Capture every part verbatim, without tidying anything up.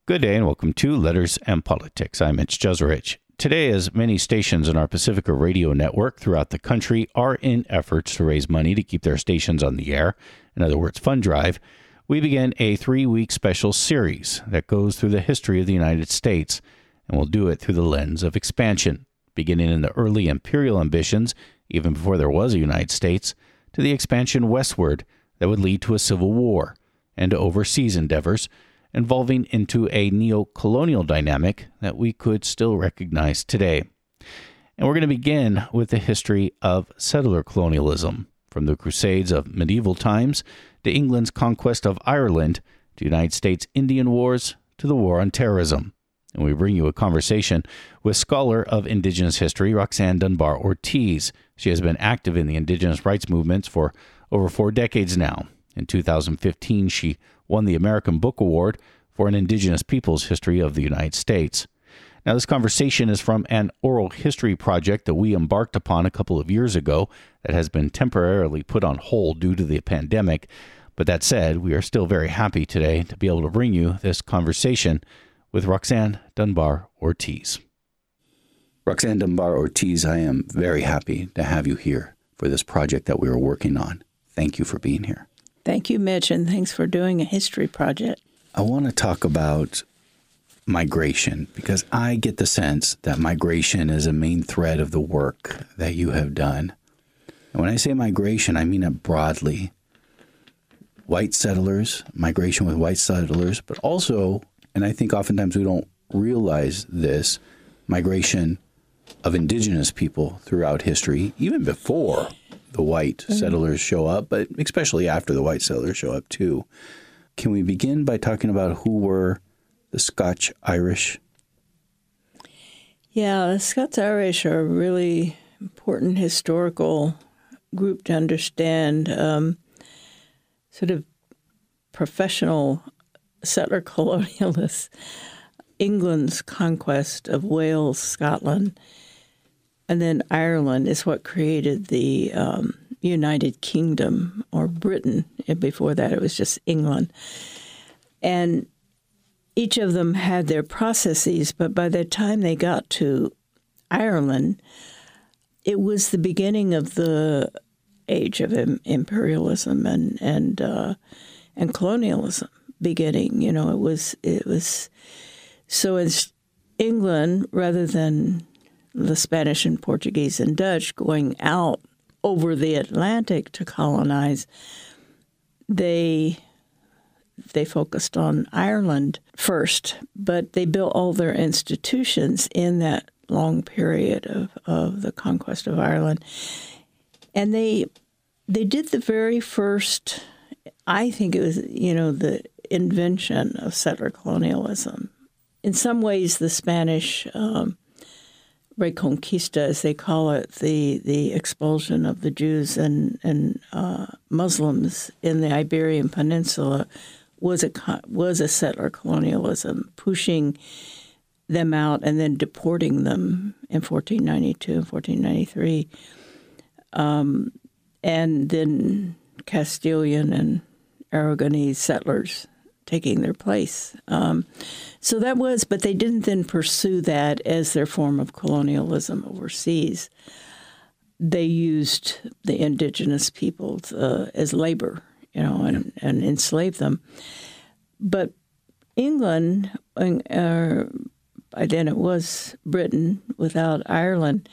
Good day and welcome to Letters and Politics. I'm Mitch Jeserich. Today, as many stations in our Pacifica radio network throughout the country are in efforts to raise money to keep their stations on the air, in other words, fund drive, we begin a three-week special series that goes through the history of the United States, and we'll do it through the lens of expansion, beginning in the early imperial ambitions, even before there was a United States, to the expansion westward that would lead to a civil war, and to overseas endeavors, evolving into a neo-colonial dynamic that we could still recognize today. And we're going to begin with the history of settler colonialism, from the Crusades of medieval times to England's conquest of Ireland, to United States Indian Wars, to the War on Terrorism. And we bring you a conversation with scholar of Indigenous history, Roxanne Dunbar Ortiz. She has been active in the Indigenous rights movements for over four decades now. In two thousand fifteen, she won the American Book Award for an Indigenous Peoples History of the United States. Now, this conversation is from an oral history project that we embarked upon a couple of years ago that has been temporarily put on hold due to the pandemic. But that said, we are still very happy today to be able to bring you this conversation with Roxanne Dunbar Ortiz. Roxanne Dunbar Ortiz, I am very happy to have you here for this project that we are working on. Thank you for being here. Thank you, Mitch, and thanks for doing a history project. I want to talk about migration because I get the sense that migration is a main thread of the work that you have done. And when I say migration, I mean it broadly. White settlers, migration with white settlers, but also, and I think oftentimes we don't realize this, migration of indigenous people throughout history, even before the white settlers show up, but especially after the white settlers show up too. Can we begin by talking about who were the Scotch-Irish? Yeah, the Scots-Irish are a really important historical group to understand. Um, sort of professional settler colonialists. England's conquest of Wales, Scotland, and then Ireland is what created the um, United Kingdom, or Britain. And before that, it was just England. And each of them had their processes, but by the time they got to Ireland, it was the beginning of the age of im- imperialism and and uh, and colonialism beginning. You know, it was it was so as England, rather than the Spanish and Portuguese and Dutch going out over the Atlantic to colonize, they they focused on Ireland first, but they built all their institutions in that long period of, of the conquest of Ireland. And they they did the very first, I think it was, you know, the invention of settler colonialism. In some ways, the Spanish um, Reconquista, as they call it, the the expulsion of the Jews and and uh, Muslims in the Iberian Peninsula, was a was a settler colonialism, pushing them out and then deporting them in fourteen ninety-two and fourteen ninety-three, um, and then Castilian and Aragonese settlers taking their place. Um, so that was, but they didn't then pursue that as their form of colonialism overseas. They used the indigenous peoples uh, as labor, you know, and, and enslaved them. But England, uh, by then it was Britain without Ireland,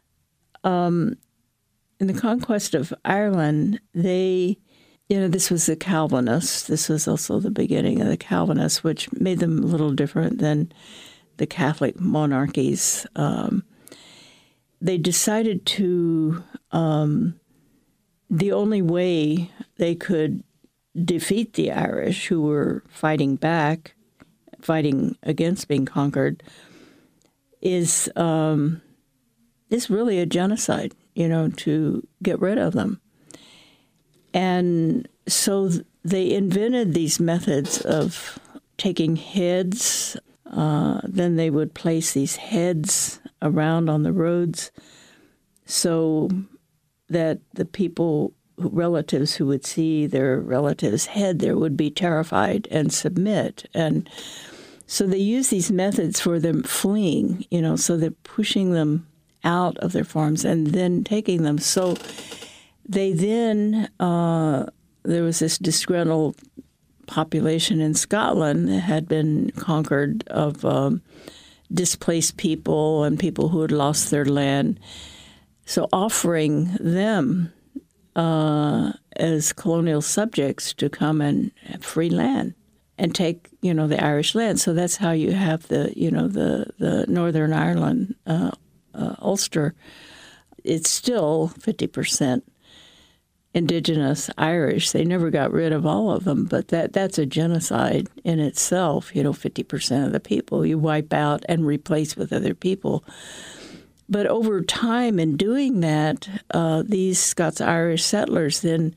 um, in the conquest of Ireland, they... You know, this was the Calvinists. This was also the beginning of the Calvinists, which made them a little different than the Catholic monarchies. Um, they decided to, um, the only way they could defeat the Irish, who were fighting back, fighting against being conquered, is um, is really a genocide, you know, to get rid of them. And so they invented these methods of taking heads. Uh, then they would place these heads around on the roads so that the people, relatives who would see their relative's head there would be terrified and submit. And So they use these methods for them fleeing, you know, so they're pushing them out of their farms and then taking them. So they then, uh, there was this disgruntled population in Scotland that had been conquered of um, displaced people and people who had lost their land. So offering them uh, as colonial subjects to come and have free land and take, you know, the Irish land. So that's how you have the, you know, the, the Northern Ireland, uh, uh, Ulster. It's still fifty percent indigenous Irish. They never got rid of all of them, but that that's a genocide in itself. You know, fifty percent of the people you wipe out and replace with other people. But over time in doing that, uh, these Scots-Irish settlers then,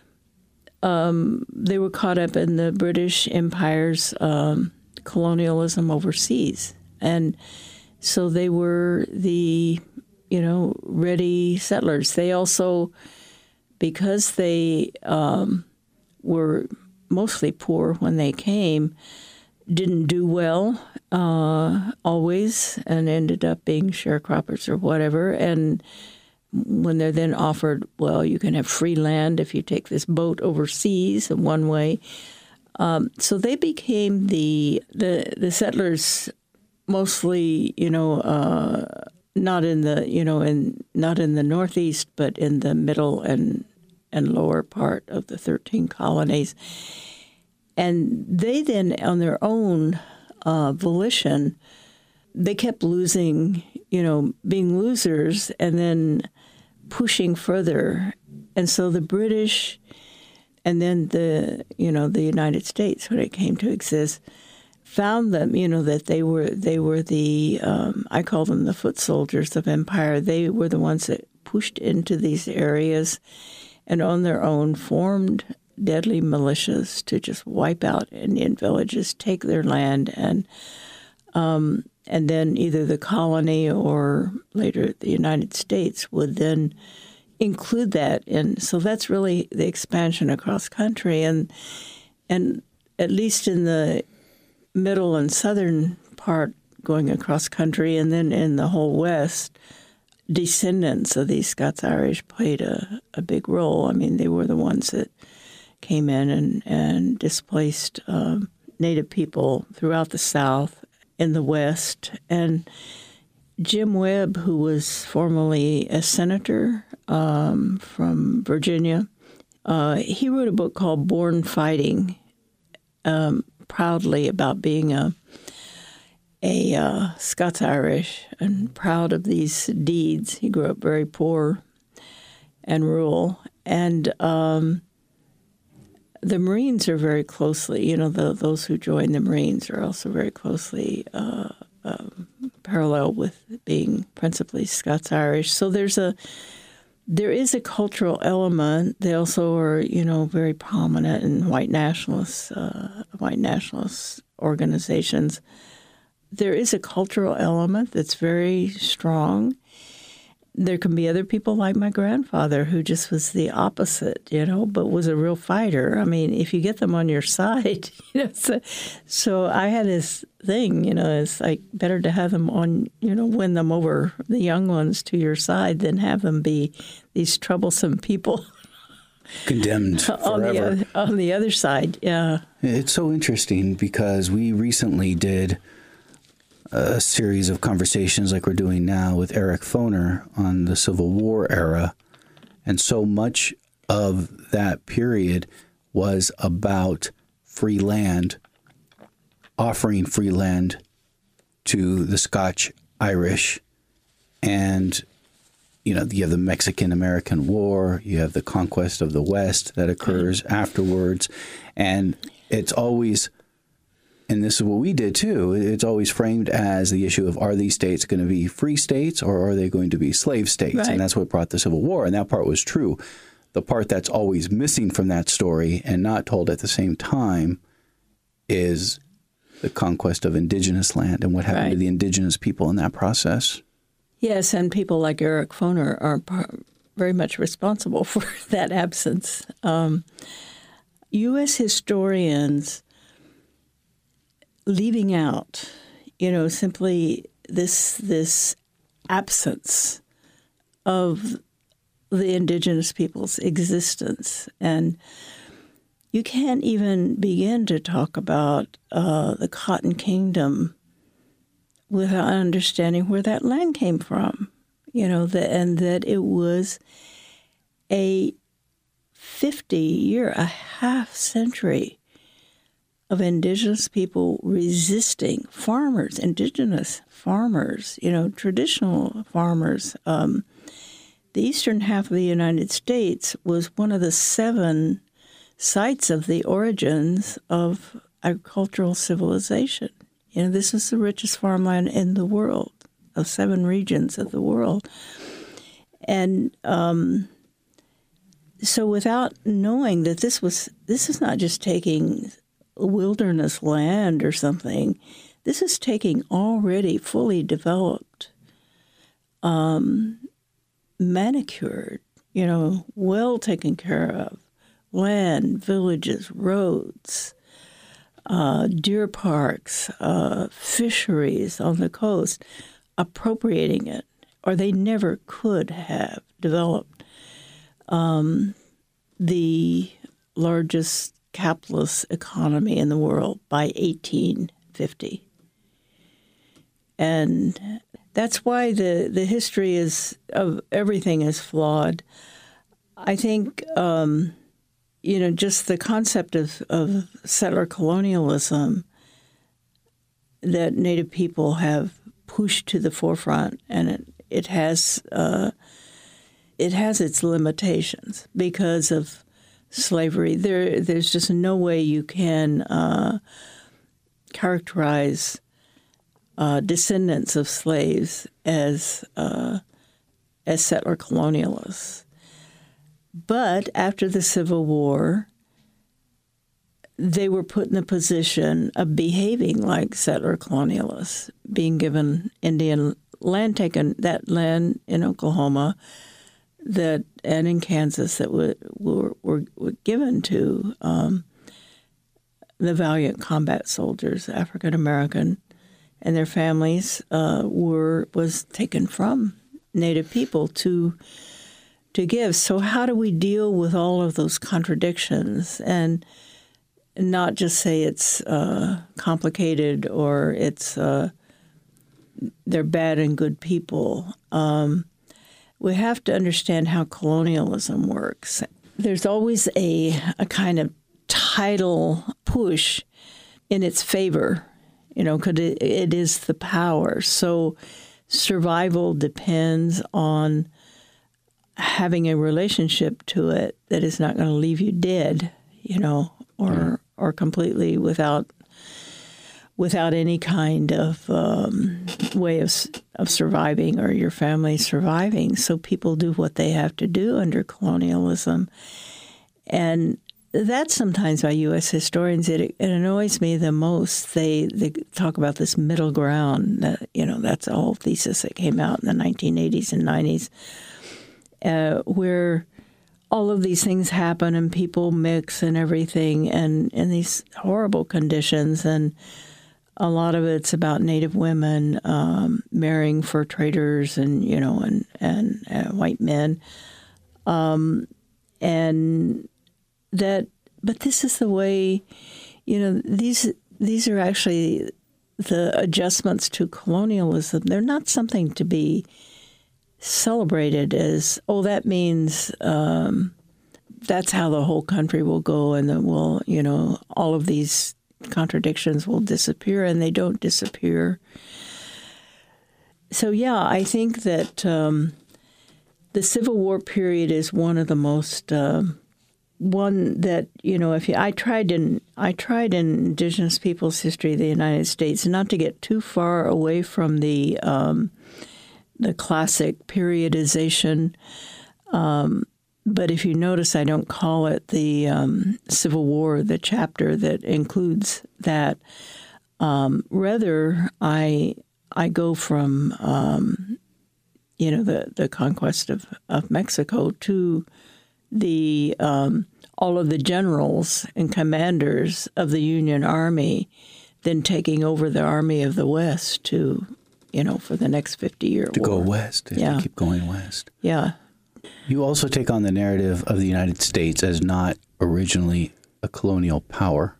um, they were caught up in the British Empire's um, colonialism overseas. And so they were the, you know, ready settlers. They also, because they um, were mostly poor when they came, didn't do well uh, always and ended up being sharecroppers or whatever. And when they're then offered, well, you can have free land if you take this boat overseas in one way. Um, so they became the, the the settlers mostly, you know, uh, not in the, you know, in not in the Northeast, but in the middle and and lower part of the thirteen colonies. And they then, on their own uh, volition, they kept losing, you know, being losers and then pushing further. And so the British and then the, you know, the United States, when it came to exist, found them, you know, that they were, they were the, um, I call them the foot soldiers of empire. They were the ones that pushed into these areas and on their own formed deadly militias to just wipe out Indian villages, take their land, and um, and then either the colony or later the United States would then include that. And so that's really the expansion across country. And and at least in the middle and southern part going across country, and then in the whole West, descendants of these Scots-Irish played a, a big role. I mean, they were the ones that came in and, and displaced um, Native people throughout the South, in the West. And Jim Webb, who was formerly a senator um, from Virginia, uh, he wrote a book called Born Fighting, um, proudly about being a, a uh, Scots-Irish and proud of these deeds. He grew up very poor and rural. And um, the Marines are very closely, you know, the, those who join the Marines are also very closely uh, uh, parallel with being principally Scots-Irish. So there's a, there is a cultural element. They also are, you know, very prominent in white nationalists, uh, white nationalist organizations. There is a cultural element that's very strong. There can be other people like my grandfather who just was the opposite, you know, but was a real fighter. I mean, if you get them on your side, you know, so, so I had this thing, you know, it's like better to have them on, you know, win them over, the young ones, to your side than have them be these troublesome people. Condemned forever. on, the other, on the other side, yeah. It's so interesting because we recently did a series of conversations like we're doing now with Eric Foner on the Civil War era. And so much of that period was about free land, offering free land to the Scotch Irish. And, you know, you have the Mexican-American War, you have the conquest of the West that occurs afterwards. And it's always... And this is what we did, too. It's always framed as the issue of, are these states going to be free states or are they going to be slave states? Right. And that's what brought the Civil War. And that part was true. The part that's always missing from that story and not told at the same time is the conquest of indigenous land and what happened right. to the indigenous people in that process. Yes, and people like Eric Foner are very much responsible for that absence. Um, U S historians leaving out, you know, simply this this absence of the indigenous people's existence. And you can't even begin to talk about uh, the Cotton Kingdom without understanding where that land came from, you know, the, and that it was a fifty-year, a half century of indigenous people resisting, farmers, indigenous farmers, you know, traditional farmers. Um, the eastern half of the United States was one of the seven sites of the origins of agricultural civilization. You know, this is the richest farmland in the world, of seven regions of the world. And um, so without knowing that this was, this is not just taking wilderness land or something, this is taking already fully developed, um, manicured, you know, well taken care of land, villages, roads, uh, deer parks, uh, fisheries on the coast, appropriating it, or they never could have developed um, the largest capitalist economy in the world by eighteen fifty. And that's why the, the history is of everything is flawed. I think, um, you know, just the concept of, of settler colonialism that Native people have pushed to the forefront, and it, it has uh, it has its limitations because of slavery. There, there's just no way you can uh, characterize uh, descendants of slaves as uh, as settler colonialists. But after the Civil War, they were put in the position of behaving like settler colonialists, being given Indian land, taken that land in Oklahoma that and in Kansas that were were, were, were given to um, the valiant combat soldiers, African American, and their families uh, were was taken from Native people to. to give. So how do we deal with all of those contradictions and not just say it's uh, complicated or it's uh, they're bad and good people? Um, we have to understand how colonialism works. There's always a, a kind of tidal push in its favor, you know, because it, it is the power. So survival depends on having a relationship to it that is not going to leave you dead, you know, or mm. or completely without without any kind of um, way of of surviving or your family surviving. So people do what they have to do under colonialism, and that's sometimes by U S historians. It, it annoys me the most. They they talk about this middle ground. That, you know, that's a whole thesis that came out in the nineteen eighties and nineties. Uh, where all of these things happen and people mix and everything and in these horrible conditions. And a lot of it's about Native women um, marrying fur traders and, you know, and, and uh, white men. Um, and that, but this is the way, you know, these, these are actually the adjustments to colonialism. They're not something to be celebrated as, oh, that means um, that's how the whole country will go, and then we'll, you know, all of these contradictions will disappear, and they don't disappear. So, yeah, I think that um, the Civil War period is one of the most uh, one that, you know, if you, I tried in I tried in Indigenous Peoples History of the United States not to get too far away from the um, the classic periodization. Um, but if you notice, I don't call it the um, Civil War, the chapter that includes that. Um, rather, I I go from, um, you know, the, the conquest of, of Mexico to the um, all of the generals and commanders of the Union Army then taking over the Army of the West to, you know, for the next fifty-year war. To go west, yeah. to keep going west. Yeah. You also take on the narrative of the United States as not originally a colonial power.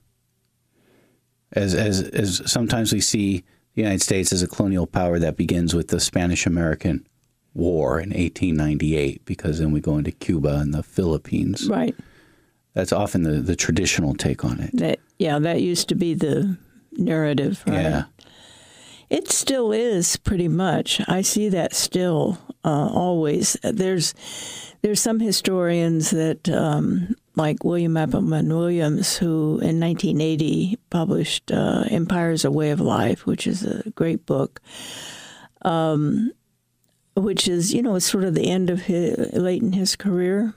As as as sometimes we see the United States as a colonial power that begins with the Spanish-American War in eighteen ninety-eight, because then we go into Cuba and the Philippines. Right. That's often the, the traditional take on it. That, yeah, that used to be the narrative, right? Yeah. It still is pretty much. I see that still uh, always. There's there's some historians that, um, like William Appleman Williams, who in nineteen eighty published uh, Empire is a Way of Life, which is a great book, um, which is, you know, it's sort of the end of his, late in his career.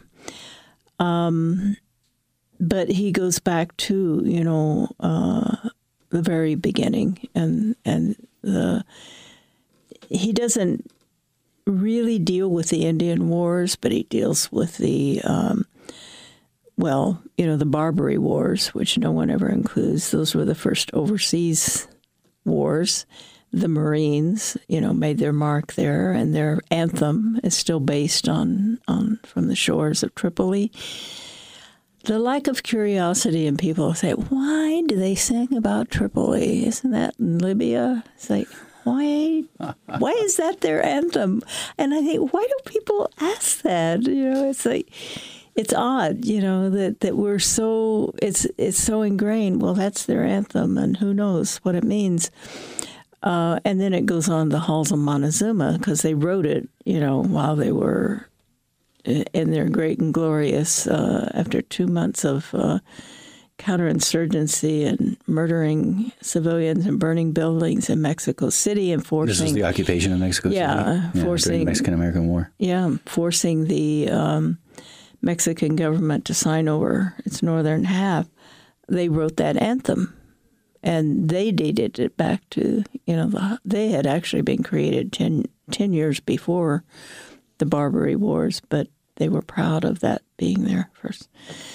Um, but he goes back to, you know, uh, the very beginning, and and the he doesn't really deal with the Indian Wars, but he deals with the um, well, you know, the Barbary Wars, which no one ever includes. Those were the first overseas wars. The Marines, you know, made their mark there, and their anthem is still based on on from the shores of Tripoli. The lack of curiosity in people say, why do they sing about Tripoli? Isn't that in Libya? It's like, why why is that their anthem? And I think, why do people ask that? You know, it's like, it's odd, you know, that, that we're so, it's it's so ingrained. Well, that's their anthem, and who knows what it means. Uh, and then it goes on the halls of Montezuma, because they wrote it, you know, while they were in their great and glorious, uh, after two months of uh, counterinsurgency and murdering civilians and burning buildings in Mexico City and forcing... This is the occupation of Mexico yeah, City? Yeah, forcing... during the Mexican-American War. Yeah, forcing the um, Mexican government to sign over its northern half. They wrote that anthem, and they dated it back to, you know, the, they had actually been created ten, ten years before the Barbary Wars, but they were proud of that being there first.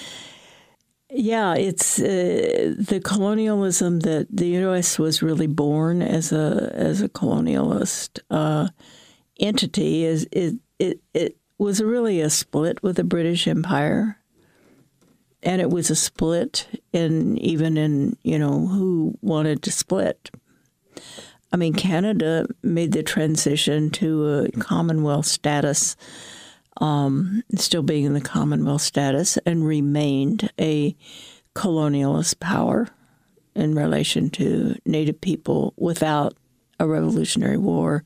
Yeah, it's uh, the colonialism that the U S was really born as a as a colonialist uh, entity. Is it, it it was really a split with the British Empire, and it was a split in even in you know who wanted to split. I mean, Canada made the transition to a Commonwealth status, um, still being in the Commonwealth status, and remained a colonialist power in relation to Native people without a Revolutionary War.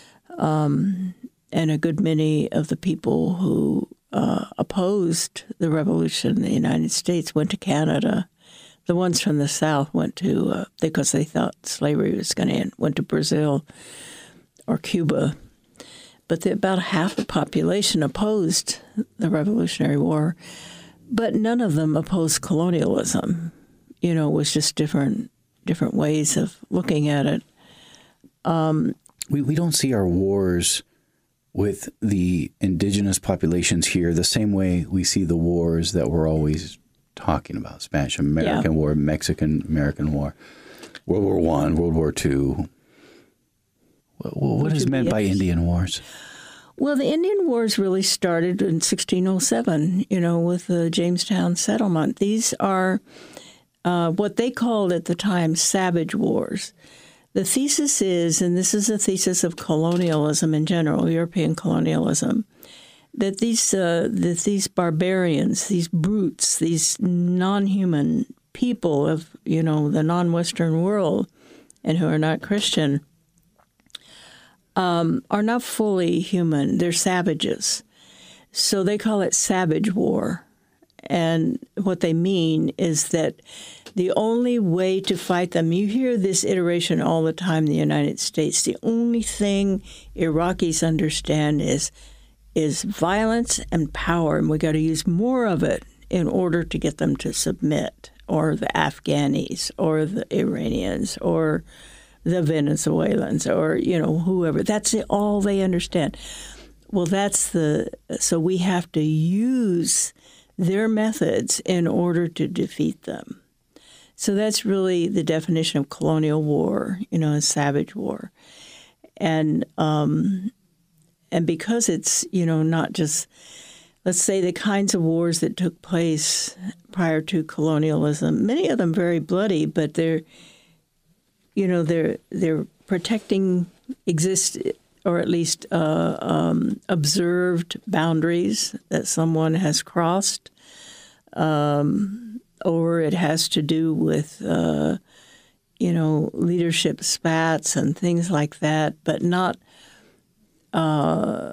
Um, and a good many of the people who uh, opposed the revolution in the United States went to Canada. The ones from the South went to, uh, because they thought slavery was going to end, went to Brazil or Cuba. But the, about half the population opposed the Revolutionary War, but none of them opposed colonialism. You know, it was just different different ways of looking at it. Um, we, we don't see our wars with the indigenous populations here the same way we see the wars that we're always talking about: Spanish-American yeah. War, Mexican-American War, World War One, World War Two. What, what is meant by Indian Wars? Well, the Indian Wars really started in sixteen oh seven, you know, with the Jamestown settlement. These are uh, what they called at the time savage wars. The thesis is, and this is a thesis of colonialism in general, European colonialism, that these uh, that these barbarians, these brutes, these non-human people of, you know, the non-Western world and who are not Christian um, are not fully human. They're savages. So they call it savage war. And what they mean is that the only way to fight them, you hear this iteration all the time in the United States, the only thing Iraqis understand is is violence and power, and we got to use more of it in order to get them to submit, or the Afghanis, or the Iranians, or the Venezuelans, or, you know, whoever. That's all they understand. Well, that's the, so we have to use their methods in order to defeat them. So that's really the definition of colonial war, you know, a savage war. And um, and because it's, you know, not just, let's say, the kinds of wars that took place prior to colonialism, many of them very bloody, but they're, you know, they're they're protecting exist or at least uh, um, observed boundaries that someone has crossed, um, or it has to do with, uh, you know, leadership spats and things like that, but not uh,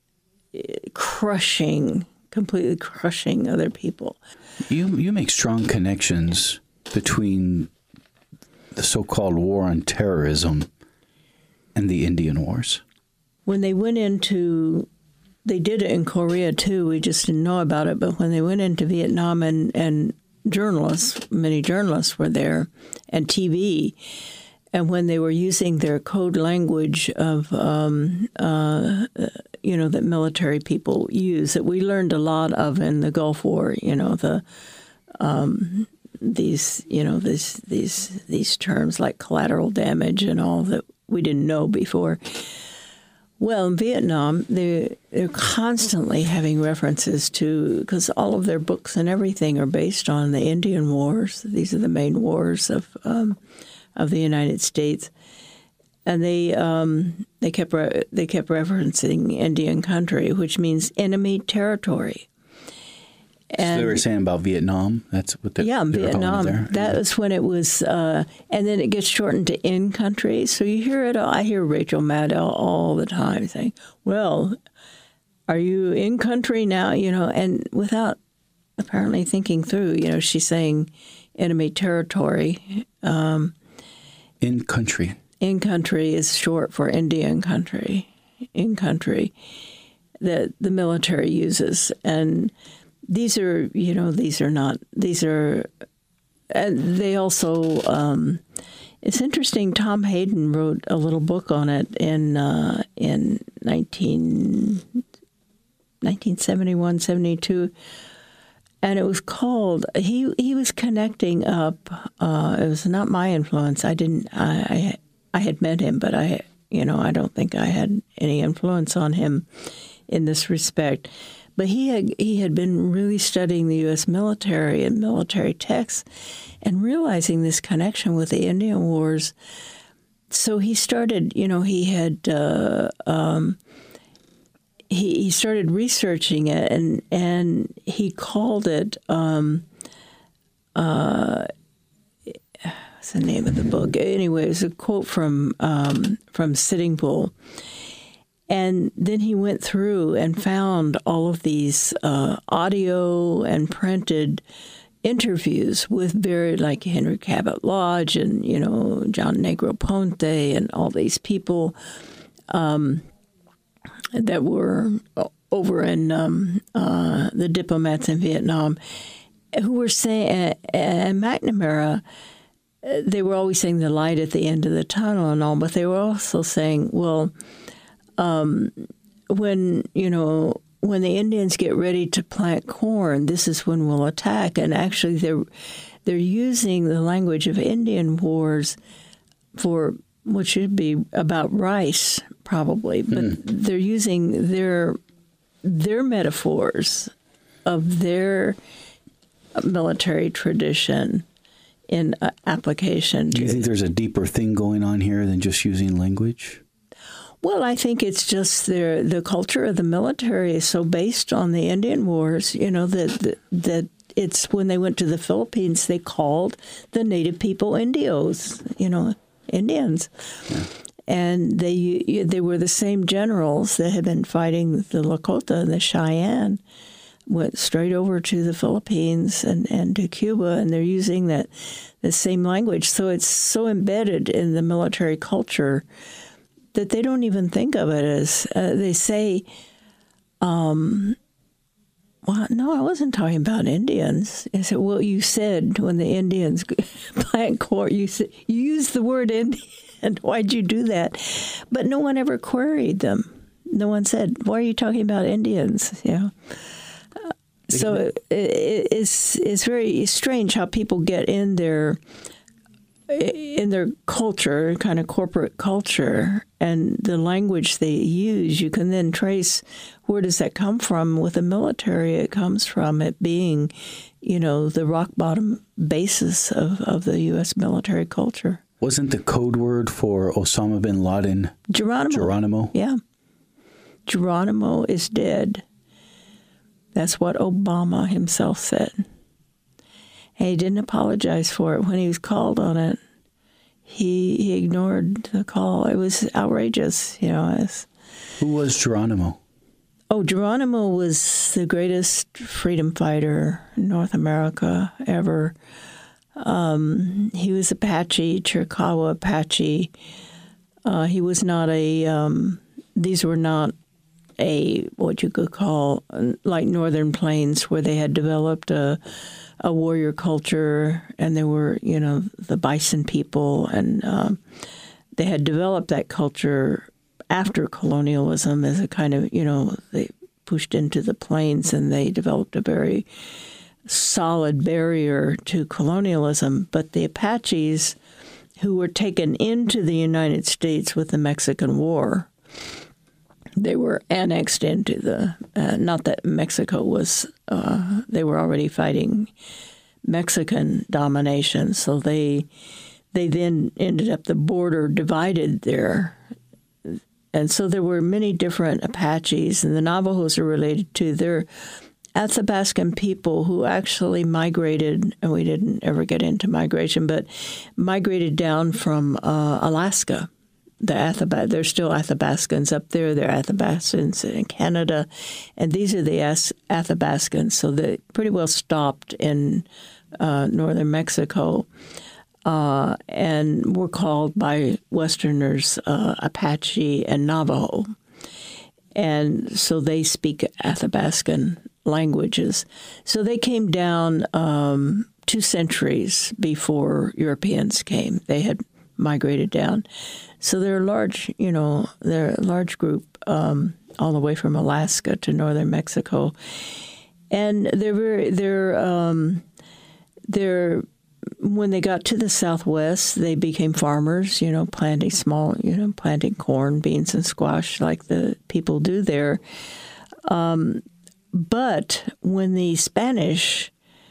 crushing, completely crushing other people. You you make strong connections between the so-called war on terrorism and the Indian Wars. When they went into, they did it in Korea too, we just didn't know about it, but when they went into Vietnam, and, and journalists, many journalists were there, and T V, and when they were using their code language of, um, uh, you know, that military people use, that we learned a lot of in the Gulf War, you know, the um, these, you know, these these these terms like collateral damage and all that we didn't know before. Well, in Vietnam, they're, they're constantly having references to, because all of their books and everything are based on the Indian Wars. These are the main wars of um, of the United States, and they um, they kept re- they kept referencing Indian country, which means enemy territory. And so they were saying about Vietnam. That's what the, yeah, they Vietnam. were there. That was when it was, uh, and then it gets shortened to in country. So you hear it. I hear Rachel Maddow all the time saying, "Well, are you in country now?" You know, and without apparently thinking through. You know, she's saying enemy territory. Um, in country. In country is short for Indian country. In country that the military uses. And these are, you know, these are not, these are, and they also, um, it's interesting, Tom Hayden wrote a little book on it in uh, in nineteen, nineteen seventy-one, seventy-two, and it was called, he he was connecting up, uh, it was not my influence, I didn't, I, I had met him, but I, you know, I don't think I had any influence on him in this respect. But he had he had been really studying the U S military and military texts and realizing this connection with the Indian Wars. So he started, you know, he had uh, um, he he started researching it, and and he called it um, uh, what's the name of the book? Anyway, it was a quote from um, from Sitting Bull. And then he went through and found all of these uh, audio and printed interviews with very, like Henry Cabot Lodge and, you know, John Negroponte and all these people um, that were over in um, uh, the diplomats in Vietnam, who were saying, and McNamara, they were always saying the light at the end of the tunnel and all, but they were also saying, well, Um, when, you know, when the Indians get ready to plant corn, this is when we'll attack. And actually, they're they're using the language of Indian Wars for what should be about rice, probably, but mm. they're using their their metaphors of their military tradition in uh, application. Do you to, think there's a deeper thing going on here than just using language? Well, I think it's just their, the culture of the military is so based on the Indian Wars, you know, that, that that it's when they went to the Philippines, they called the native people Indios, you know, Indians. Yeah. And they they were the same generals that had been fighting the Lakota and the Cheyenne, went straight over to the Philippines and, and to Cuba, and they're using that the same language. So it's so embedded in the military culture that they don't even think of it as, uh, they say, um, well, no, I wasn't talking about Indians. I said, well, you said when the Indians plant corn, you, said, you used the word Indian. Why'd you do that? But no one ever queried them. No one said, why are you talking about Indians? You know? So it, it, it's it's very strange how people get in their in their culture, kind of corporate culture, and the language they use. You can then trace where does that come from. With the military, it comes from it being, you know, the rock bottom basis of, of the U S military culture. Wasn't the code word for Osama bin Laden Geronimo? Geronimo? Yeah. Geronimo is dead. That's what Obama himself said. And he didn't apologize for it when he was called on it. He he ignored the call. It was outrageous, you know. As, Who was Geronimo? oh, Geronimo was the greatest freedom fighter in North America ever. Um, he was Apache, Chiricahua Apache. Uh, he was not a, um, these were not a, what you could call, like Northern Plains, where they had developed a, a warrior culture, and they were, you know, the bison people, and um, they had developed that culture after colonialism as a kind of, you know, they pushed into the plains and they developed a very solid barrier to colonialism. But the Apaches, who were taken into the United States with the Mexican War, they were annexed into the, uh, not that Mexico was, uh, they were already fighting Mexican domination. So they they then ended up, the border divided there. And so there were many different Apaches, and the Navajos are related to. They're Athabascan people who actually migrated, and we didn't ever get into migration, but migrated down from uh, Alaska. The Athaba- there's still Athabascans up there. There are Athabascans in Canada, and these are the As- Athabascans. So they pretty well stopped in uh, northern Mexico, uh, and were called by Westerners uh, Apache and Navajo. And so they speak Athabascan languages. So they came down um, two centuries before Europeans came. They had migrated down. So they're a large, you know, they're a large group um, all the way from Alaska to northern Mexico. And they're very, they're, um, they're, when they got to the Southwest, they became farmers, you know, planting small, you know, planting corn, beans, and squash like the people do there. Um, but when the Spanish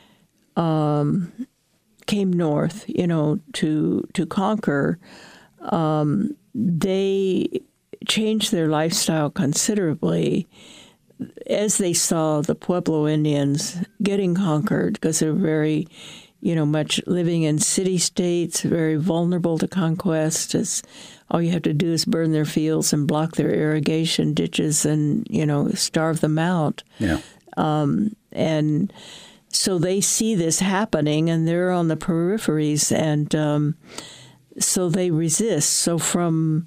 um, came north, you know, to to conquer, um, they changed their lifestyle considerably as they saw the Pueblo Indians getting conquered, because they're very, you know, much living in city-states, very vulnerable to conquest. As all you have to do is burn their fields and block their irrigation ditches and, you know, starve them out. Yeah. Um, and so they see this happening, and they're on the peripheries, and um, so they resist. So from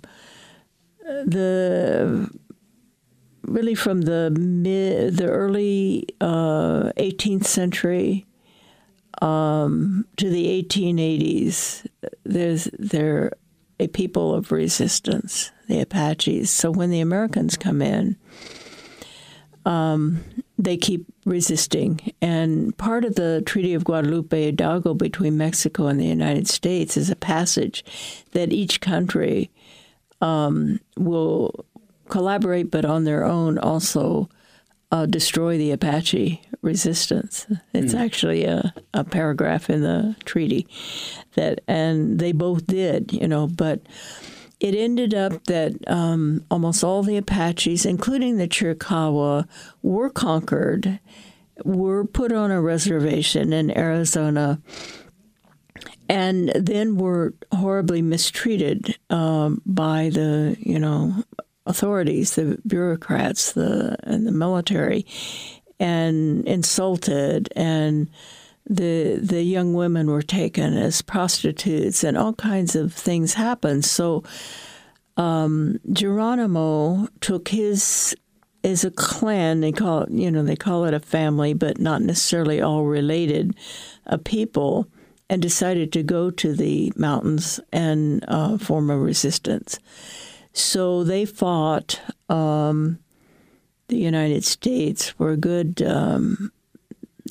the really from the mid, the early uh, eighteenth century um, to the eighteen eighties, there's they're a people of resistance, the Apaches. So when the Americans come in, um, they keep resisting. And part of the Treaty of Guadalupe Hidalgo between Mexico and the United States is a passage that each country um, will collaborate, but on their own also uh, destroy the Apache resistance. It's mm. actually a, a paragraph in the treaty that, and they both did, you know, but it ended up that um, almost all the Apaches, including the Chiricahua, were conquered, were put on a reservation in Arizona, and then were horribly mistreated um, by the, you know, authorities, the bureaucrats, the and the military, and insulted, and the the young women were taken as prostitutes, and all kinds of things happened. So um, Geronimo took his as a clan. They call it, you know, they call it a family, but not necessarily all related, a people, and decided to go to the mountains and uh, form a resistance. So they fought um, the United States for a good um,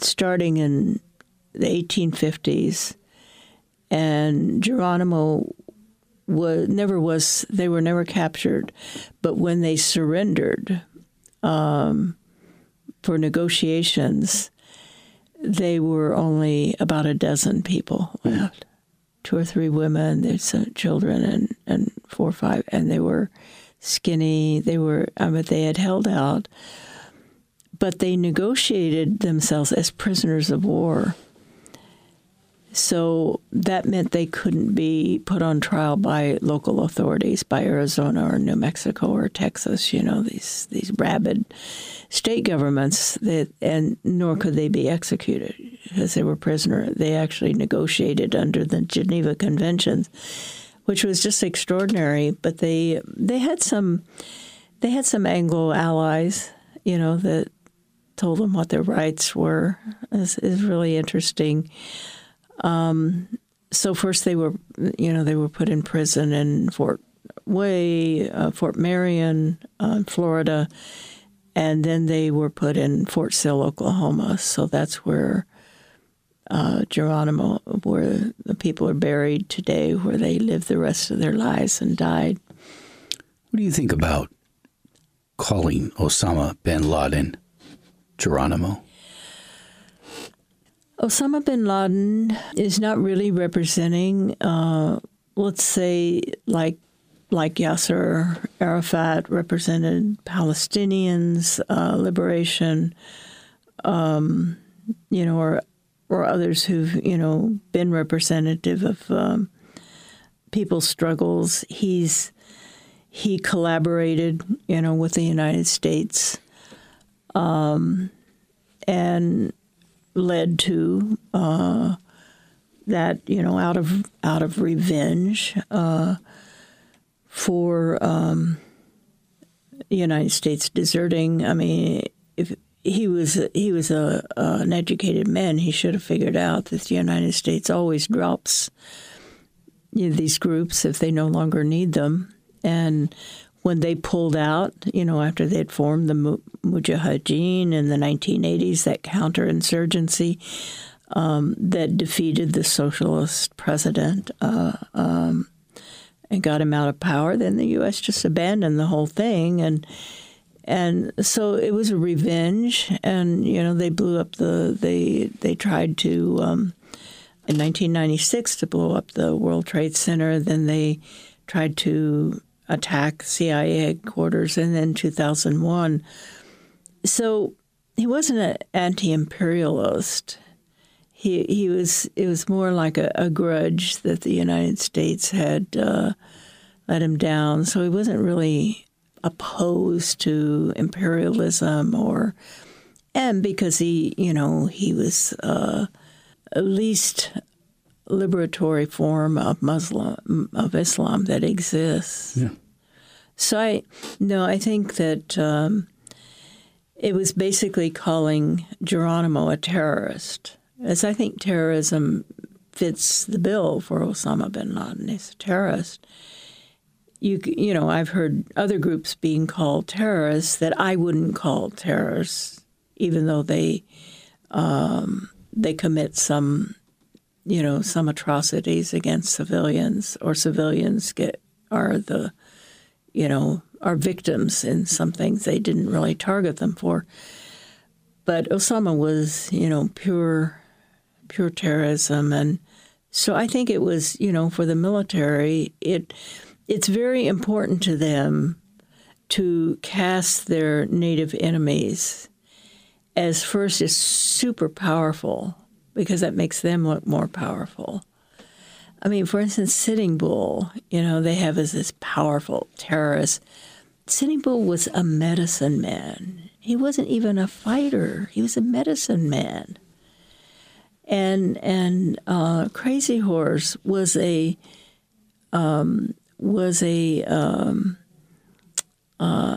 starting in the eighteen fifties, and Geronimo was never was. They were never captured, but when they surrendered um, for negotiations, they were only about a dozen people left. Two or three women, there's some children, and, and four or five, and they were skinny. They were, I mean, they had held out, but they negotiated themselves as prisoners of war. So that meant they couldn't be put on trial by local authorities, by Arizona or New Mexico or Texas, you know, these these rabid state governments, that, and nor could they be executed because they were prisoner. They actually negotiated under the Geneva Conventions, which was just extraordinary. But they they had some they had some Anglo allies, you know, that told them what their rights were. Is is really interesting. Um, so first they were, you know, they were put in prison in Fort Way, uh, Fort Marion, uh, Florida, and then they were put in Fort Sill, Oklahoma. So that's where uh, Geronimo, where the people are buried today, where they lived the rest of their lives and died. What do you think about calling Osama bin Laden Geronimo? Osama bin Laden is not really representing, uh, let's say, like like Yasser Arafat represented Palestinians' uh, liberation, um, you know, or or others who've, you know, been representative of um, people's struggles. He's he collaborated, you know, with the United States, um, and led to uh, that, you know, out of out of revenge uh, for um, the United States deserting. I mean, if he was he was a, uh, an educated man, he should have figured out that the United States always drops, you know, these groups if they no longer need them. And when they pulled out, you know, after they had formed the Mujahideen in the nineteen eighties, that counterinsurgency um, that defeated the socialist president uh, um, and got him out of power, then the U S just abandoned the whole thing. And and so it was a revenge. And, you know, they blew up the, they, they tried to, um, in nineteen ninety-six, to blow up the World Trade Center. Then they tried to attack C I A headquarters, and then two thousand one. So he wasn't an anti-imperialist. He he was. It was more like a, a grudge that the United States had uh, let him down. So he wasn't really opposed to imperialism, or and because he, you know, he was uh, at least liberatory form of Muslim of Islam that exists. Yeah. So I no, I think that um, it was basically calling Geronimo a terrorist, as I think terrorism fits the bill for Osama bin Laden. He's a terrorist. You you know, I've heard other groups being called terrorists that I wouldn't call terrorists, even though they um, they commit some. you know, some atrocities against civilians, or civilians get are the, you know, are victims in some things they didn't really target them for. But Osama was, you know, pure, pure terrorism. And so I think it was, you know, for the military, it it's very important to them to cast their native enemies as first as super powerful, because that makes them look more powerful. I mean, for instance, Sitting Bull, you know, they have as this powerful terrorist. Sitting Bull was a medicine man. He wasn't even a fighter. He was a medicine man. And and uh, Crazy Horse was a um, was a um, uh,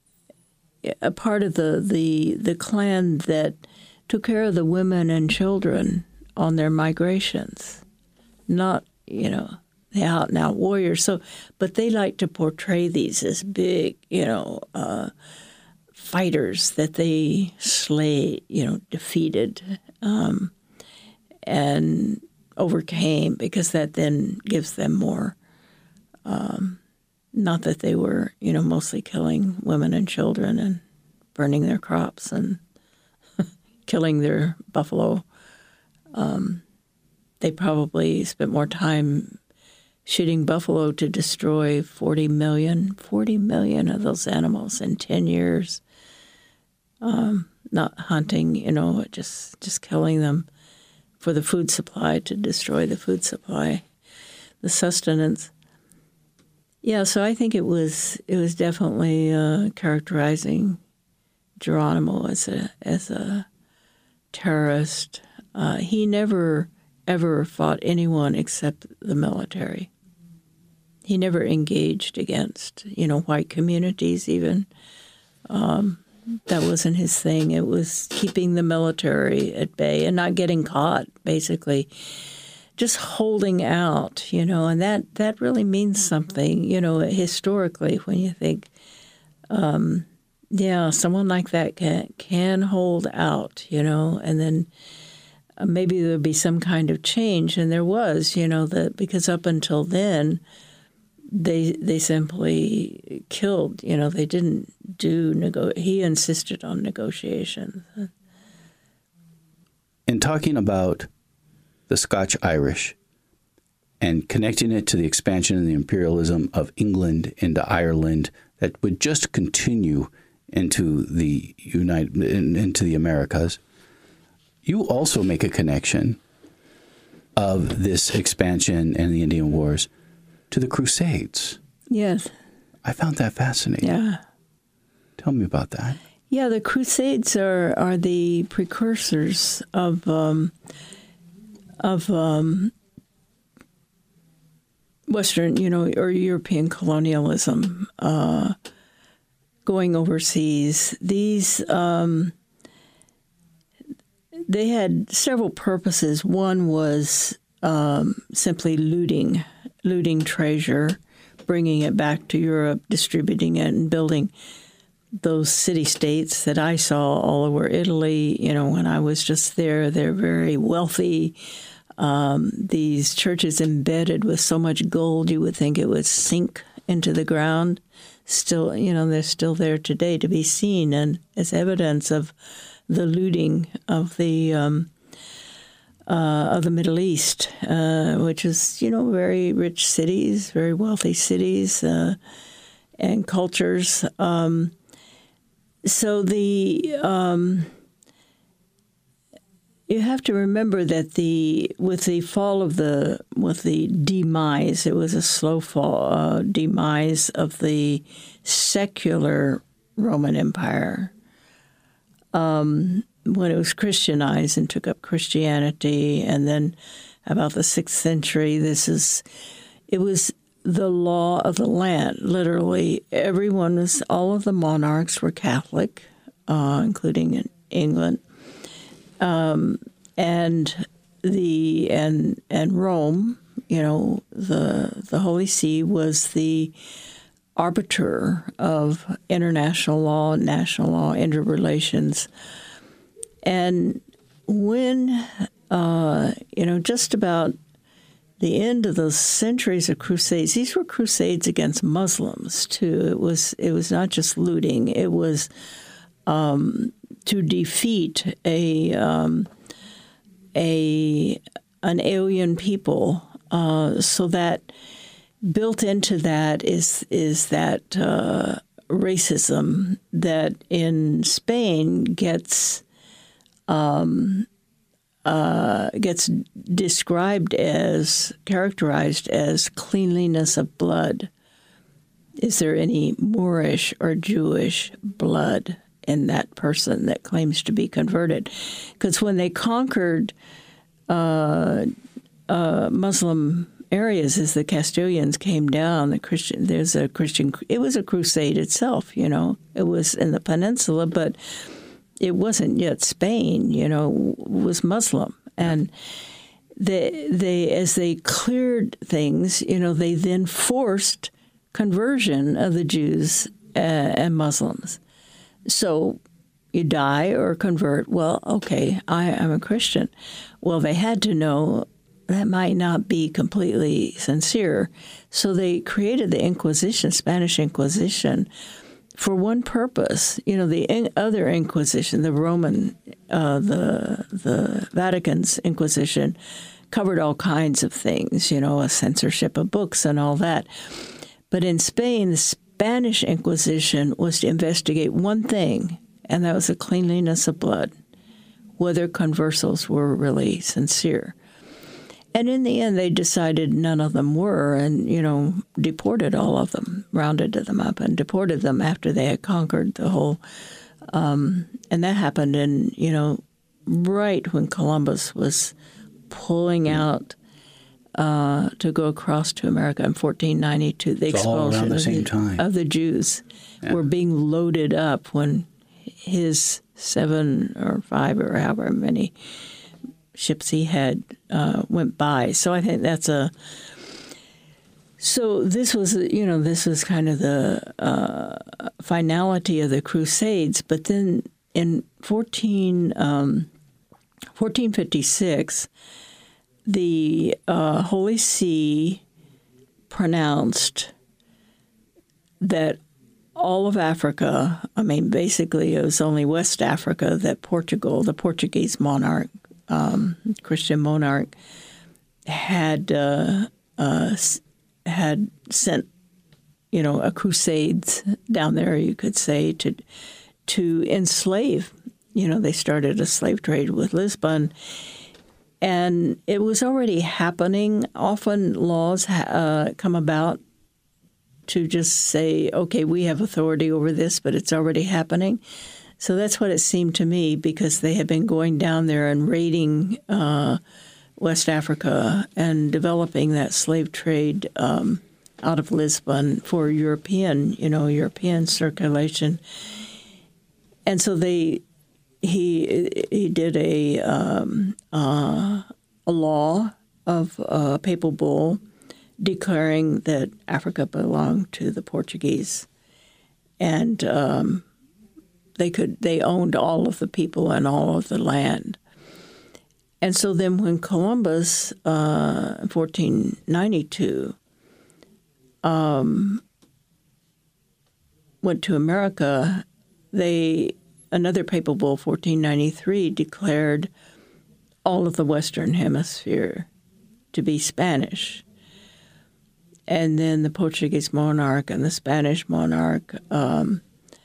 a part of the, the the clan that took care of the women and children on their migrations, not, you know, the out-and-out warriors. So, but they like to portray these as big, you know, uh, fighters that they slay, you know, defeated. um, and overcame, because that then gives them more. Um, not that they were, you know, mostly killing women and children and burning their crops and killing their buffalo. Um, they probably spent more time shooting buffalo to destroy forty million, forty million of those animals in ten years. Um, not hunting, you know, just just killing them for the food supply, to destroy the food supply, the sustenance. Yeah, so I think it was it was definitely uh, characterizing Geronimo as a as a terrorist. Uh, he never ever fought anyone except the military. He never engaged against, you know, white communities even. Um, that wasn't his thing. It was keeping the military at bay and not getting caught, basically. Just holding out, you know, and that, that really means something, you know, historically, when you think, um, yeah, someone like that can, can hold out, you know, and then uh, maybe there'd be some kind of change. And there was, you know, that because up until then, They they simply killed, you know, they didn't do, nego- he insisted on negotiations. In talking about the Scotch-Irish and connecting it to the expansion and the imperialism of England into Ireland that would just continue into the United into the Americas, you also make a connection of this expansion and the Indian Wars to the Crusades. Yes. I found that fascinating. Yeah. Tell me about that. Yeah, the Crusades are, are the precursors of um, of um, Western, you know, or European colonialism, uh, going overseas. These um, they had several purposes. One was um, simply looting. looting treasure, bringing it back to Europe, distributing it, and building those city-states that I saw all over Italy. You know, when I was just there, they're very wealthy. Um, these churches embedded with so much gold, you would think it would sink into the ground. Still, you know, they're still there today to be seen, and as evidence of the looting of the um, Uh, of the Middle East, uh, which is, you know, very rich cities, very wealthy cities uh, and cultures. Um, so the um, you have to remember that the with the fall of the with the demise, it was a slow fall uh, demise of the secular Roman Empire. Um, when it was Christianized and took up Christianity, and then about the sixth century, this is, it was the law of the land. Literally, everyone was, all of the monarchs were Catholic, uh, including in England, um, and the and and Rome, you know, the the Holy See was the arbiter of international law, national law, interrelations. And when, uh, you know, just about the end of those centuries of crusades, these were crusades against Muslims, too. It was it was not just looting. It was um, to defeat a um, a an alien people. Uh, so that built into that is is that uh, racism that in Spain gets Um, uh, gets described as, characterized as cleanliness of blood. Is there any Moorish or Jewish blood in that person that claims to be converted? Because when they conquered uh, uh, Muslim areas, as the Castilians came down, the Christian, there's a Christian, it was a crusade itself, you know. It was in the peninsula, but it wasn't yet Spain, you know, was Muslim. And they, they, as they cleared things, you know, they then forced conversion of the Jews uh, and Muslims. So you die or convert. Well, okay, I, I'm a Christian. Well, they had to know that might not be completely sincere. So they created the Inquisition, Spanish Inquisition, for one purpose. You know, the in- other Inquisition, the Roman, uh, the the Vatican's Inquisition, covered all kinds of things, you know, a censorship of books and all that. But in Spain, the Spanish Inquisition was to investigate one thing, and that was the cleanliness of blood, whether conversos were really sincere. And in the end, they decided none of them were, and, you know, deported all of them, rounded them up and deported them after they had conquered the whole. Um, and that happened in, you know, right when Columbus was pulling out uh, to go across to America in fourteen ninety-two. The it's all expulsion around the of, same the, time. of the Jews yeah. were being loaded up when his seven or five or however many ships he had uh, went by. So I think that's a. So this was, you know, this was kind of the uh, finality of the Crusades. But then in fourteen, um, fourteen fifty-six, the uh, Holy See pronounced that all of Africa, I mean, basically it was only West Africa that Portugal, the Portuguese monarch, um, Christian monarch, had uh, uh, had sent, you know, a crusades down there, you could say, to to enslave. You know, they started a slave trade with Lisbon, and it was already happening. Often laws uh, come about to just say, okay, we have authority over this, but it's already happening. So that's what it seemed to me, because they had been going down there and raiding uh, West Africa and developing that slave trade um, out of Lisbon for European, you know, European circulation. And so they, he he did a um, uh, a law of a papal bull declaring that Africa belonged to the Portuguese, and um, they could they owned all of the people and all of the land. And so then when Columbus, uh, in fourteen ninety-two, um, went to America, they another papal bull, fourteen ninety-three, declared all of the Western Hemisphere to be Spanish. And then the Portuguese monarch and the Spanish monarch, um,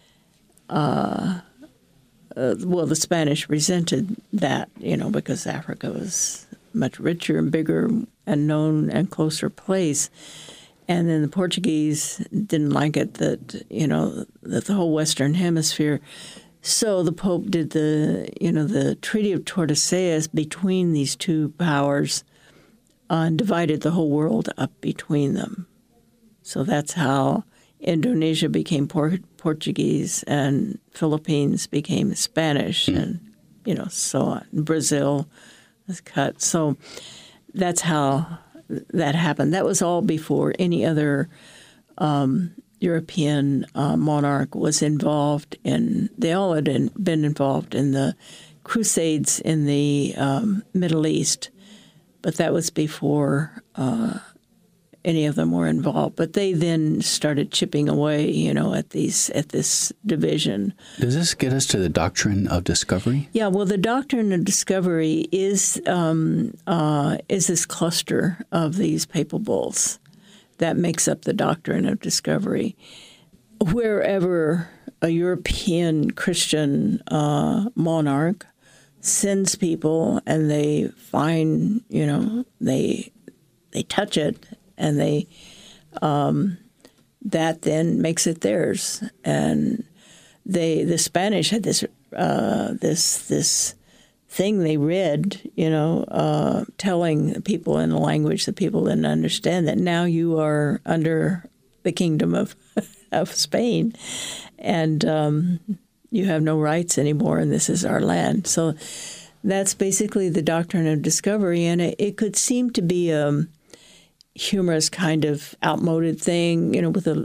uh, uh, well, the Spanish resented that, you know, because Africa was much richer and bigger and known and closer place. And then the Portuguese didn't like it that, you know, that the whole Western Hemisphere. So the Pope did the, you know, the Treaty of Tordesillas between these two powers, Uh, and divided the whole world up between them. So that's how Indonesia became Por- Portuguese and Philippines became Spanish, mm. and, you know, so on. Brazil was cut. So that's how that happened. That was all before any other um, European uh, monarch was involved in. They all had in, been involved in the Crusades in the um, Middle East. But that was before uh, any of them were involved. But they then started chipping away, you know, at these at this division. Does this get us to the doctrine of discovery? Yeah. Well, the doctrine of discovery is um, uh, is this cluster of these papal bulls that makes up the doctrine of discovery. Wherever a European Christian uh, monarch sends people and they find, you know, they they touch it and they um, that then makes it theirs. And they the Spanish had this uh, this this thing they read, you know, uh, telling people in a language that people didn't understand that now you are under the kingdom of of Spain, and um, you have no rights anymore, and this is our land. So that's basically the doctrine of discovery, and it, it could seem to be a humorous kind of outmoded thing, you know, with a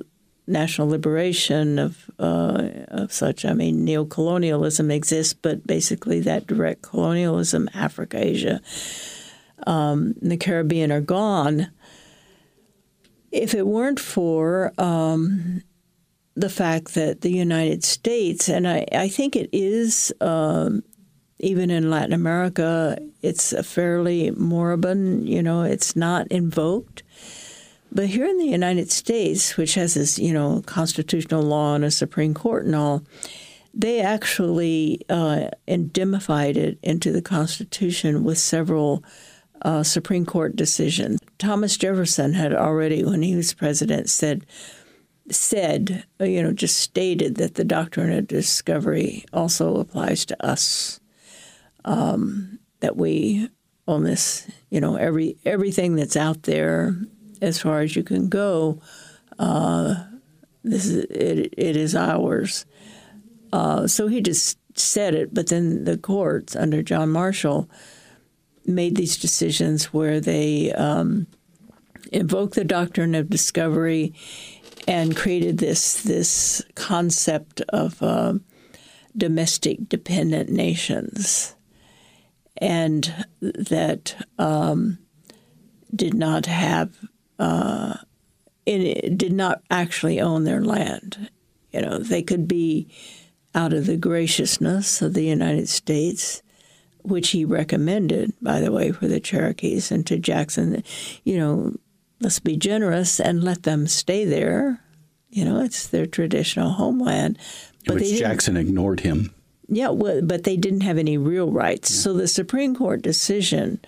national liberation of uh, of such. I mean, neocolonialism exists, but basically that direct colonialism, Africa, Asia, um, and the Caribbean are gone. If it weren't for um, the fact that the United States, and I, I think it is, um, even in Latin America, it's a fairly moribund, you know, it's not invoked. But here in the United States, which has this, you know, constitutional law and a Supreme Court and all, they actually uh, indemnified it into the Constitution with several uh, Supreme Court decisions. Thomas Jefferson had already, when he was president, said, said, you know, just stated that the doctrine of discovery also applies to us, um, that we own this, you know, every everything that's out there, as far as you can go, uh, this is it, it is ours. Uh, so he just said it, but then the courts under John Marshall made these decisions where they um, invoked the doctrine of discovery and created this this concept of uh, domestic dependent nations, and that um, did not have. Uh, it did not actually own their land. You know, they could be out of the graciousness of the United States, which he recommended, by the way, for the Cherokees and to Jackson. You know, let's be generous and let them stay there. You know, it's their traditional homeland. But Which Jackson ignored him. Yeah, well, but they didn't have any real rights. Yeah. So the Supreme Court decision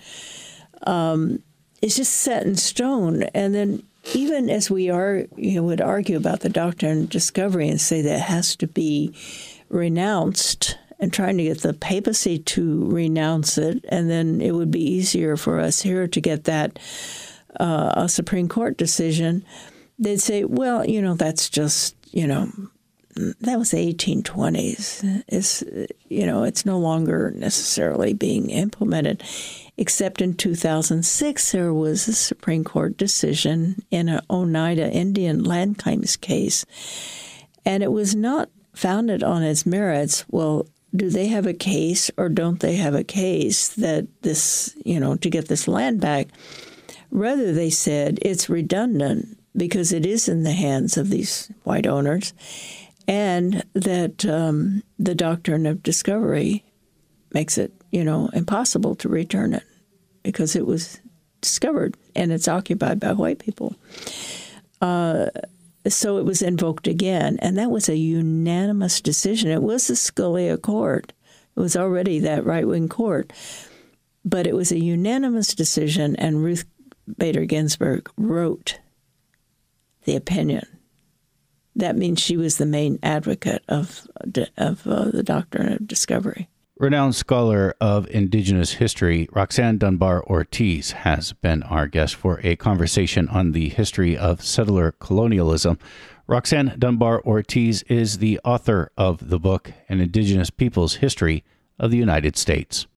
um, is just set in stone. And then even as we are, you know, would argue about the doctrine of discovery and say that it has to be renounced, and trying to get the papacy to renounce it, and then it would be easier for us here to get that uh, a Supreme Court decision, they'd say, well, you know, that's just, you know, that was the eighteen twenties. It's, you know, it's no longer necessarily being implemented. Except in two thousand six, there was a Supreme Court decision in an Oneida Indian land claims case, and it was not founded on its merits. Well, do they have a case or don't they have a case that this, you know, to get this land back? Rather, they said it's redundant because it is in the hands of these white owners, and that um, the doctrine of discovery makes it, you know, impossible to return it because it was discovered and it's occupied by white people. Uh, so it was invoked again, and that was a unanimous decision. It was the Scalia court. It was already that right-wing court. But it was a unanimous decision, and Ruth Bader Ginsburg wrote the opinion. That means she was the main advocate of, of uh, the doctrine of discovery. Renowned scholar of Indigenous history, Roxanne Dunbar Ortiz, has been our guest for a conversation on the history of settler colonialism. Roxanne Dunbar Ortiz is the author of the book, An Indigenous People's History of the United States.